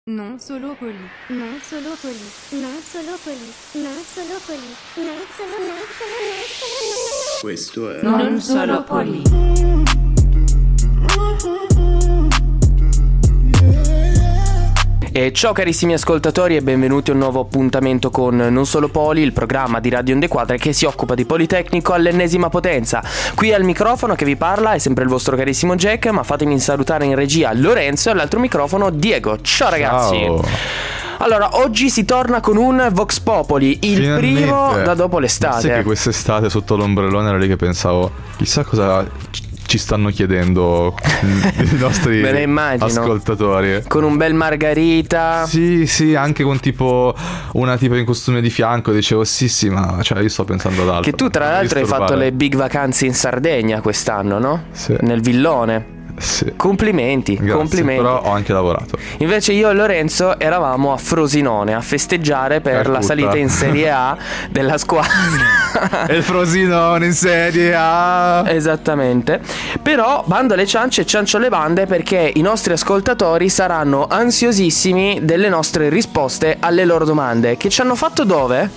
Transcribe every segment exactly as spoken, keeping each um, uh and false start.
Non solo poli, non solo poli, non solo poli, non solo poli, non solo, non solo, non solo. Questo è Non solo poli. E ciao carissimi ascoltatori e benvenuti a un nuovo appuntamento con Non Solo Poli, il programma di Radio Onde Quadre che si occupa di Politecnico all'ennesima potenza. Qui al microfono che vi parla è sempre il vostro carissimo Jack, ma fatemi salutare in regia Lorenzo e all'altro microfono Diego. Ciao ragazzi. Ciao. Allora, oggi si torna con un Vox Popoli, il Finalmente. primo da dopo l'estate. Sai che quest'estate sotto l'ombrellone era lì che pensavo, chissà cosa ci stanno chiedendo i nostri Me ne immagino. ascoltatori. Con un bel margarita. Sì, sì, anche con tipo una tipo in costume di fianco. Dicevo sì, sì, ma cioè io sto pensando ad altro. Che tu tra Non l'altro hai disturbare. fatto le big vacanze in Sardegna quest'anno, no? Sì. Nel villone. Sì. Complimenti, Grazie, complimenti. però ho anche lavorato. Invece io e Lorenzo eravamo a Frosinone a festeggiare per Calcutta. la salita in Serie A della squadra. E il Frosinone in Serie A. Esattamente. Però bando alle ciance e ciancio alle bande, perché i nostri ascoltatori saranno ansiosissimi delle nostre risposte alle loro domande. Che ci hanno fatto dove?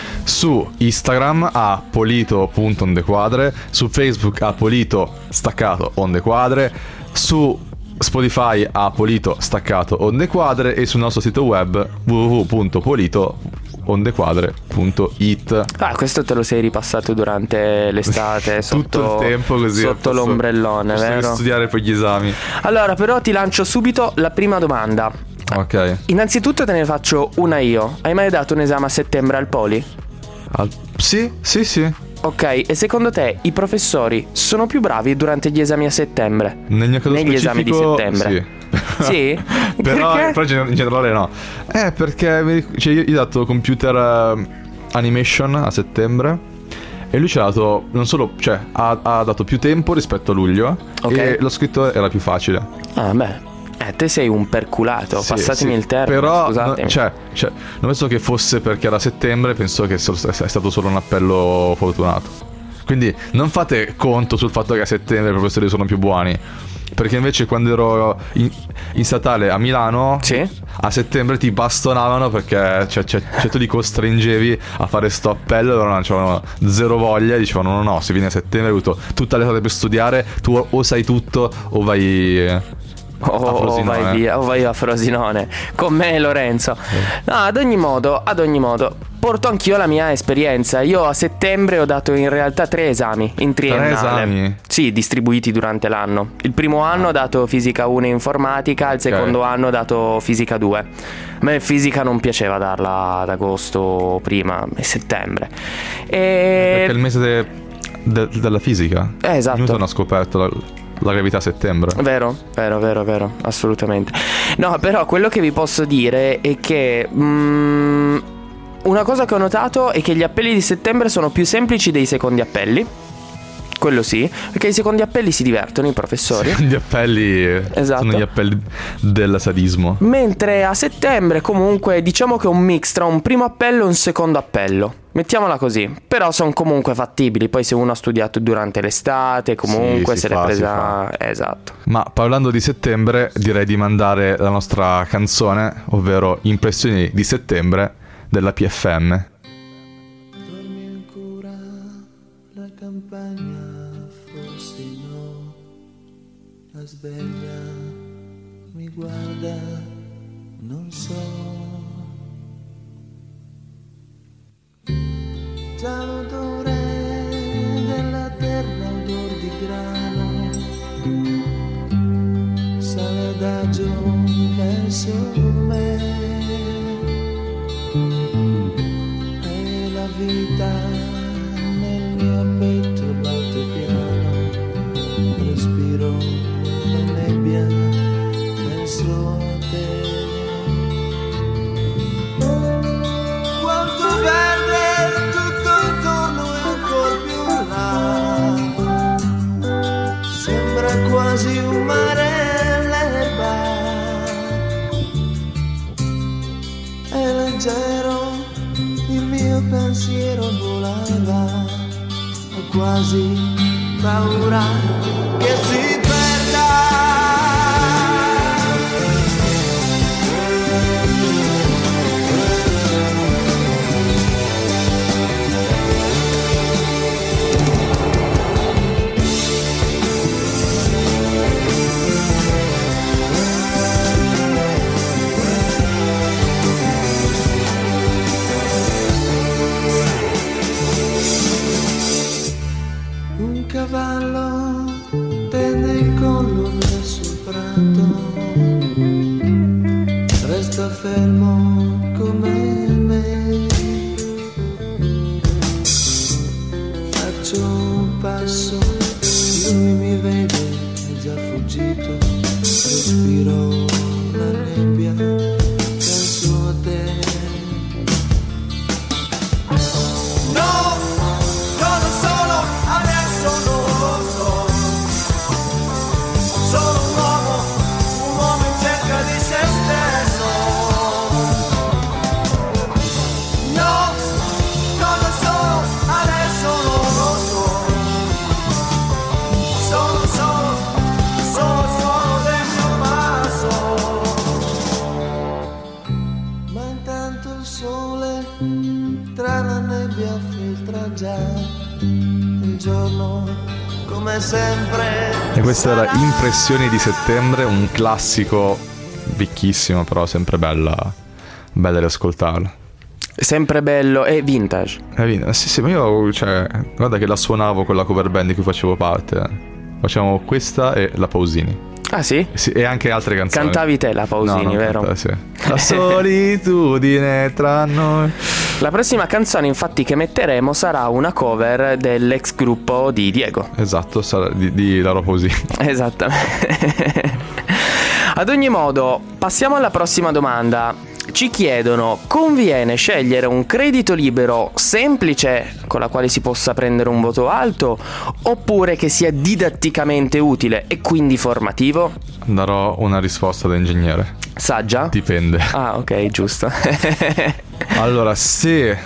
Su Instagram a polito.ondequadre, su Facebook a polito staccato onde quadre, su Spotify a polito staccato onde quadre e sul nostro sito web w w w punto polito ondequadre punto it. Ah, questo te lo sei ripassato durante l'estate sotto, Tutto il tempo così sotto posso- l'ombrellone, posso vero? studiare per gli esami. Allora, però ti lancio subito la prima domanda. Ok. Innanzitutto te ne faccio una io. Hai mai dato un esame a settembre al Poli? Al- sì, sì, sì. Ok, e secondo te i professori sono più bravi durante gli esami a settembre? Nel mio caso Negli esami di specifico, settembre? Sì. Sì? Però, Perché? però in generale no. Eh, perché mi ric- cioè, io gli ho dato computer eh, animation a settembre e lui ci ha dato, non solo, cioè, ha, ha dato più tempo rispetto a luglio. Ok. E lo scritto era più facile. Ah, beh. Eh, te sei un perculato, Sì, passatemi sì. il termine, Però, scusatemi. no, cioè, cioè, non penso che fosse perché era settembre, penso che solo- è stato solo un appello fortunato. Quindi non fate conto sul fatto che a settembre i professori sono più buoni. Perché invece quando ero in, in statale a Milano, Sì? a settembre ti bastonavano perché cioè, cioè, cioè, tu li costringevi a fare sto appello. Loro non avevano zero voglia e dicevano no no, se vieni a settembre hai avuto tutta l'estate per studiare, tu o sai tutto o vai eh, O a o Frosinone. vai via, o vai a Frosinone con me Lorenzo. No, ad ogni modo, ad ogni modo porto anch'io la mia esperienza. Io a settembre ho dato in realtà tre esami in triennale. Tre esami? Sì, distribuiti durante l'anno. Il primo anno ho dato fisica uno e informatica, il secondo anno ho dato fisica due. A me fisica non piaceva darla ad agosto prima, è settembre. E Perché è il mese de- de- della fisica. Eh, esatto. Newton ha scoperto la, la gravità a settembre. Vero, vero, vero, vero, assolutamente. No, però quello che vi posso dire è che mm, una cosa che ho notato è che gli appelli di settembre sono più semplici dei secondi appelli. Quello sì, perché i secondi appelli si divertono i professori. Gli appelli Esatto. sono gli appelli del sadismo. Mentre a settembre comunque diciamo che è un mix tra un primo appello e un secondo appello. Mettiamola così. Però sono comunque fattibili. Poi se uno ha studiato durante l'estate, comunque Sì, si se l'è fa, si presa. Esatto. Ma parlando di settembre, direi di mandare la nostra canzone, ovvero Impressioni di settembre della P F M. Dormi ancora la campagna, forse no, la sveglia mi guarda, non so. Già l'odore della terra, odor di grano, sale adagio verso me. E la vita nel mio petto batte piano, respiro la nebbia, penso a te. Quanto verde tutto intorno e ancora più là, sembra quasi un mare l'erba, è leggero il mio pensiero volava, ho quasi paura che si perda. resta fermo come me. Faccio un passo, lui mi vede, è già fuggito. Respiro la nebbia, penso a te. No, sono solo, adesso non lo so. Sono un uomo, un uomo in cerca di se stesso. No, sono solo, adesso non lo so. Sono solo, sono solo del mio passo. Ma intanto il sole tra la nebbia filtra già. Il giorno come sempre. E questa era Impressioni di settembre, un classico vecchissimo, però sempre bella, bella da ascoltarla. Sempre bello e vintage. Eh, sì, sì, ma io, cioè, guarda che la suonavo con la cover band di cui facevo parte. Facciamo questa e la Pausini. Ah sì? Sì, e anche altre canzoni. Cantavi te la Pausini, No, non vero? cantavo, sì. La solitudine tra noi. La prossima canzone infatti che metteremo sarà una cover dell'ex gruppo di Diego. Esatto, sarà di, di Laura Pausini. Esattamente. Ad ogni modo, passiamo alla prossima domanda. Ci chiedono: conviene scegliere un credito libero semplice con la quale si possa prendere un voto alto, oppure che sia didatticamente utile e quindi formativo? Darò una risposta da ingegnere. Saggia? Dipende. Ah, ok, giusto. Allora, se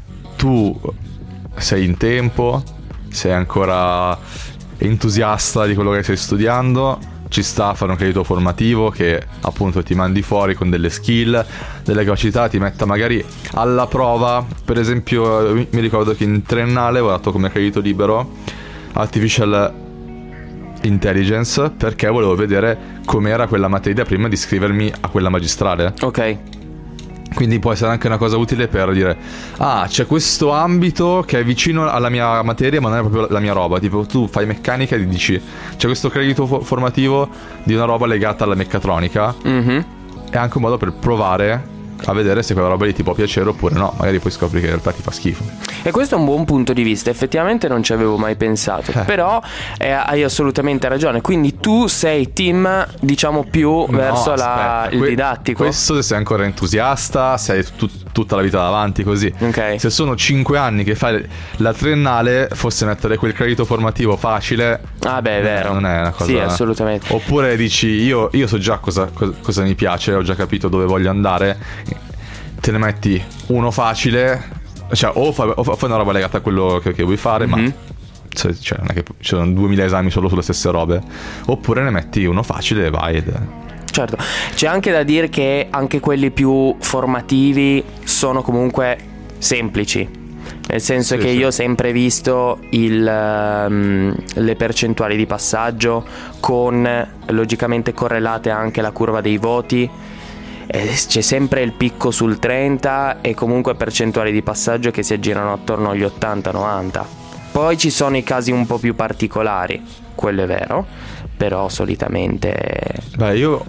tu sei in tempo, sei ancora entusiasta di quello che stai studiando, ci sta a fare un credito formativo che appunto ti mandi fuori con delle skill, delle capacità, ti metta magari alla prova. Per esempio, mi ricordo che in triennale ho dato come credito libero Artificial Intelligence, perché volevo vedere com'era quella materia prima di iscrivermi a quella magistrale. Ok. Quindi può essere anche una cosa utile per dire: ah, c'è questo ambito che è vicino alla mia materia ma non è proprio la mia roba. Tipo, tu fai meccanica e dici c'è questo credito fo- formativo di una roba legata alla meccatronica. Mm-hmm. È anche un modo per provare a vedere se quella roba lì ti può piacere oppure no. Magari poi scopri che in realtà ti fa schifo. E questo è un buon punto di vista, effettivamente non ci avevo mai pensato. eh. Però eh, hai assolutamente ragione. Quindi tu sei team, diciamo, più No, verso la, aspetta, il que- didattico. Questo se sei ancora entusiasta, se hai tu- tutta la vita davanti così. Ok. Se sono cinque anni che fai la triennale, forse mettere quel credito formativo facile. Ah beh, è vero. Non è una cosa. Sì, assolutamente. Oppure dici io, io so già cosa, cosa, cosa mi piace, ho già capito dove voglio andare. Te ne metti uno facile, cioè o fai, o fai una roba legata a quello che, che vuoi fare, Mm-hmm. ma cioè, non è che ci sono duemila esami solo sulle stesse robe. Oppure ne metti uno facile e vai. Ed... Certo, c'è anche da dire che anche quelli più formativi sono comunque semplici. Nel senso Sì, che sì. io ho sempre visto il, um, le percentuali di passaggio con logicamente correlate anche la curva dei voti. Eh, c'è sempre il picco sul trenta e comunque percentuali di passaggio che si aggirano attorno agli ottanta novanta. Poi ci sono i casi un po' più particolari, quello è vero, però solitamente... Beh, io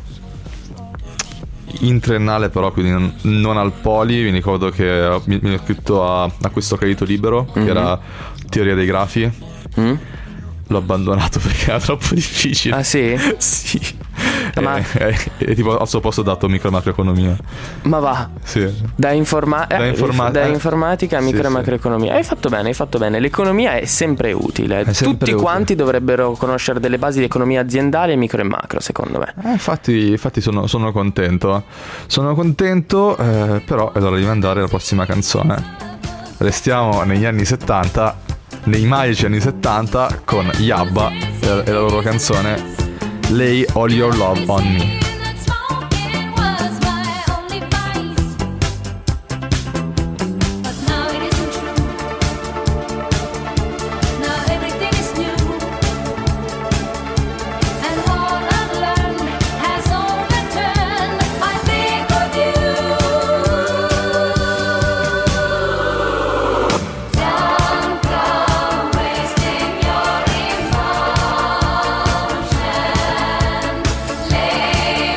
in triennale però, quindi non, non al poli, mi ricordo che mi, mi ho iscritto a, a questo credito libero, Mm-hmm. che era teoria dei grafi. Mm? L'ho abbandonato perché era troppo difficile. Ah sì? Sì. Ma- E, e, e tipo al suo posto ho dato micro e macroeconomia. Ma va, Sì. da, informa- Da eh, informa- da eh, informatica a sì, micro e sì. macroeconomia. Hai fatto bene, hai fatto bene. L'economia è sempre utile. È sempre Tutti utile. quanti dovrebbero conoscere delle basi di economia aziendale, micro e macro, secondo me. Eh, infatti, infatti sono, sono contento. Sono contento, eh, però è l'ora di mandare la prossima canzone. Restiamo negli anni settanta, nei magici anni settanta, con Yabba e, e la loro canzone Lay All Your Love On Me. Lay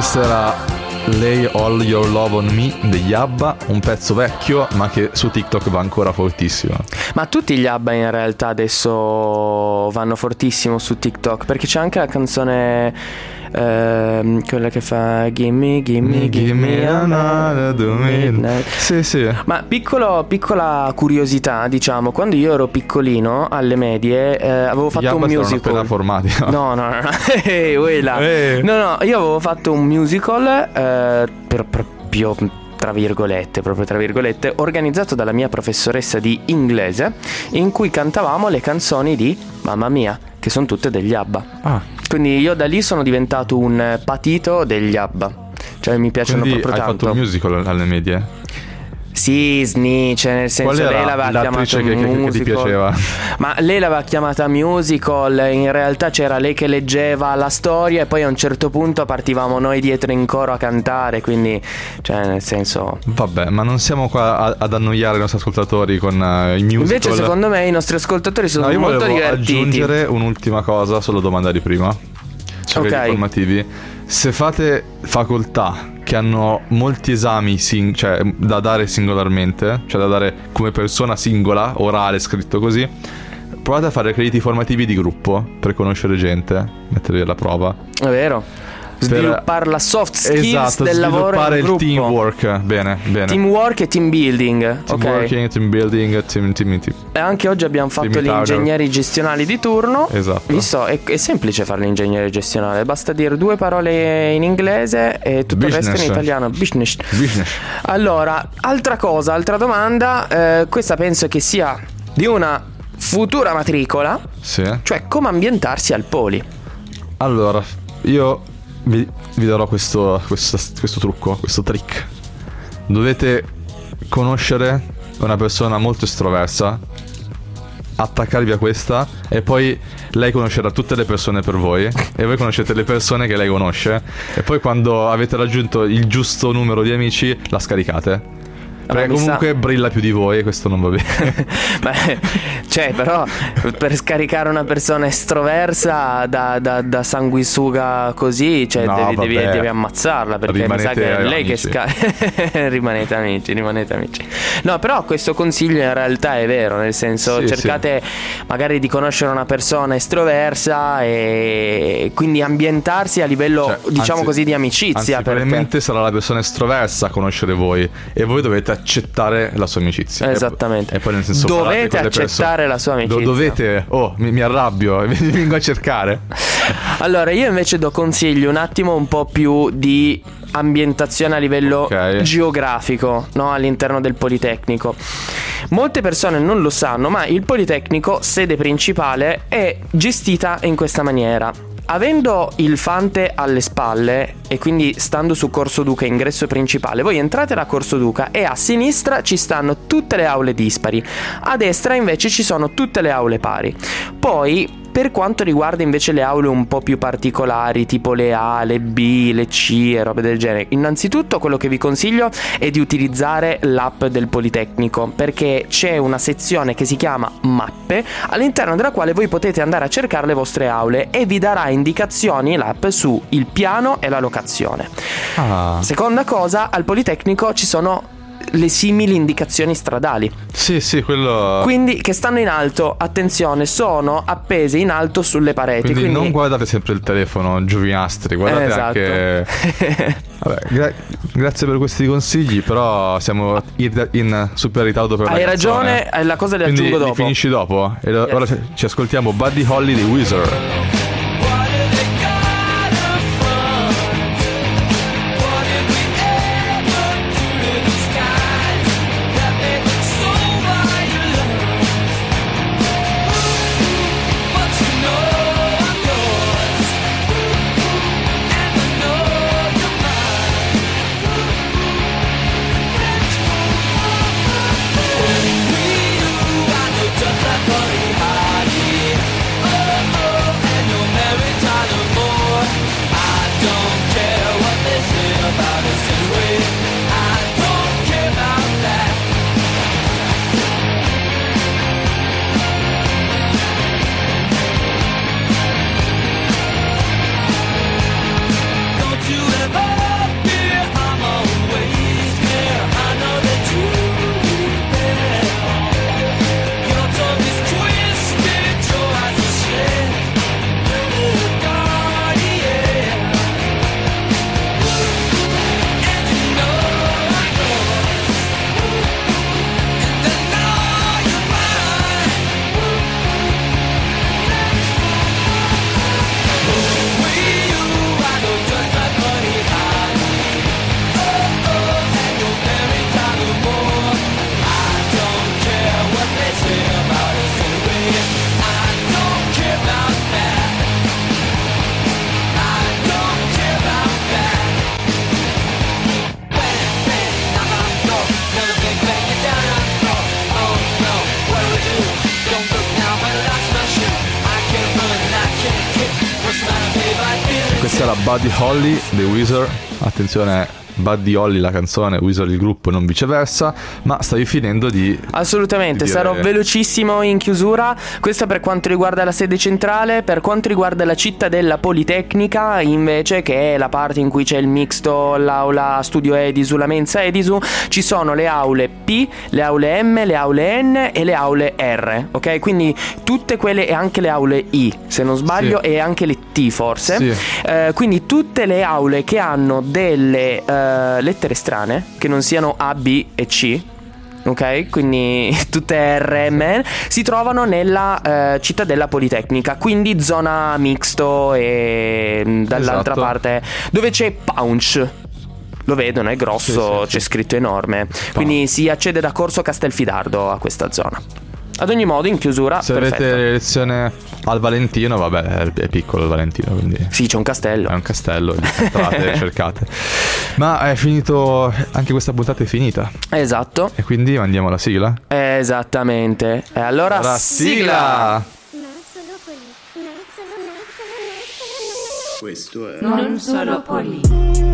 Questo era Lay All Your Love On Me degli ABBA, un pezzo vecchio ma che su TikTok va ancora fortissimo. Ma tutti gli ABBA in realtà adesso vanno fortissimo su TikTok, perché c'è anche la canzone ehm, quella che fa Gimme, gimme, gimme another midnight. Sì, sì. Ma piccolo, piccola curiosità, diciamo, quando io ero piccolino alle medie eh, avevo fatto Gli un ABBA saranno musical. appena formati. No, no, no, no. Ehi, quella. Eh. No, no, io avevo fatto un musical eh, per proprio tra virgolette, proprio tra virgolette, organizzato dalla mia professoressa di inglese, in cui cantavamo le canzoni di Mamma Mia, che sono tutte degli ABBA. Ah, Quindi io da lì sono diventato un patito degli ABBA. Cioè mi piacciono quindi proprio hai tanto. fatto un musical alle medie? Sì, sni, cioè nel senso Qual era lei l'aveva l'attrice chiamata che, che, che ti musical. piaceva? Ma lei l'aveva chiamata musical, in realtà c'era lei che leggeva la storia e poi a un certo punto partivamo noi dietro in coro a cantare, quindi cioè nel senso. Vabbè, ma non siamo qua a- ad annoiare i nostri ascoltatori con uh, i musical. Invece secondo me i nostri ascoltatori sono No, io molto volevo divertiti. aggiungere un'ultima cosa sulla domanda di prima. Sui Ok. crediti formativi. Se fate facoltà che hanno molti esami sing- cioè da dare singolarmente, cioè da dare come persona singola, orale, scritto così, provate a fare crediti formativi di gruppo per conoscere gente, metterli alla prova. È vero. Sviluppare la soft skills Esatto, del lavoro sviluppare in il gruppo. teamwork. Bene, bene. Teamwork e team building. Team Ok. working, team building, team, team, team. E anche oggi abbiamo fatto Team gli powder. ingegneri gestionali di turno. Esatto. Visto, è, è semplice fare l'ingegnere gestionale, basta dire due parole in inglese e tutto il resto Business. in italiano. Business. Business. Allora, altra cosa, altra domanda, eh, questa penso che sia di una futura matricola, Sì. cioè come ambientarsi al poli. Allora, io vi, vi darò questo, questo, questo trucco, questo trick. Dovete conoscere una persona molto estroversa, attaccarvi a questa e poi lei conoscerà tutte le persone per voi e voi conoscete le persone che lei conosce e poi quando avete raggiunto il giusto numero di amici la scaricate. Perché mi sa- comunque brilla più di voi e questo non va bene. Beh, cioè, però per scaricare una persona estroversa da, da, da sanguisuga così, cioè No, devi, devi, vabbè. devi ammazzarla, perché mi sa Rimanete che è lei amici. che scarica. Rimanete amici, rimanete amici. No, però questo consiglio in realtà è vero, nel senso Sì, cercate magari di conoscere una persona estroversa e quindi ambientarsi a livello, Cioè, diciamo anzi- così, di amicizia. Anzi, perché probabilmente sarà la persona estroversa a conoscere voi e voi dovete accettare la sua amicizia. Esattamente. E, poi nel senso Dovete parlate con le accettare persone. la sua amicizia. Lo dovete. Oh, mi, mi arrabbio e vi vengo a cercare. Allora, io invece do consigli un attimo un po' più di ambientazione a livello Ok. geografico, no? All'interno del Politecnico. Molte persone non lo sanno, ma il Politecnico, sede principale, è gestita in questa maniera. Avendo il Fante alle spalle e quindi stando su Corso Duca ingresso principale, voi entrate da Corso Duca e a sinistra ci stanno tutte le aule dispari, a destra invece ci sono tutte le aule pari. Poi per quanto riguarda invece le aule un po' più particolari, tipo le A, le B, le C e robe del genere, innanzitutto quello che vi consiglio è di utilizzare l'app del Politecnico, perché c'è una sezione che si chiama Mappe, all'interno della quale voi potete andare a cercare le vostre aule e vi darà indicazioni l'app su il piano e la locazione. Ah. Seconda cosa, al Politecnico ci sono le simili indicazioni stradali, Sì, sì, quello. quindi che stanno in alto, attenzione, sono appese in alto sulle pareti. Quindi, Quindi, non guardate sempre il telefono, giovinastri, guardate Esatto. anche. Vabbè, gra- grazie per questi consigli, però siamo in, in super ritardo per la Hai canzone. ragione, eh, la cosa le Quindi aggiungo li dopo. finisci dopo. E lo- Yes. ora ci- ci ascoltiamo Buddy Holly di Wizard. Just like Buddy Holly, oh, oh, and no Questa era Buddy Holly dei Weezer. Attenzione, Buddy Holly la canzone, Weezer il gruppo, non viceversa. Ma stavi finendo di... Assolutamente, di dire... sarò velocissimo in chiusura. Questo per quanto riguarda la sede centrale. Per quanto riguarda la cittadella Politecnica invece, che è la parte in cui c'è il mixto, l'aula studio Edisu, la mensa Edisu, ci sono le aule P, le aule M, le aule N e le aule R, ok? Quindi tutte quelle, e anche le aule I se non sbaglio, sì. E anche le T forse, sì. eh, quindi tutte le aule che hanno delle eh, lettere strane, che non siano A, B e C, ok? Quindi tutte R M N, si trovano nella eh, cittadella Politecnica, quindi zona mixto, e dall'altra Esatto. parte dove c'è Punch. Lo vedono, è grosso, Sì, sì, c'è sì. scritto enorme. Quindi si accede da Corso Castelfidardo a questa zona. Ad ogni modo, in chiusura, Se perfetto. avete lezione al Valentino, vabbè, è piccolo il Valentino, quindi Sì, c'è un castello. è un castello, entrate, cercate. Ma è finito, anche questa puntata è finita. Esatto. E quindi mandiamo la sigla? Esattamente. E allora, La sigla! Non solo poli, non solo, non solo, non solo, non solo. Questo è Non solo poli.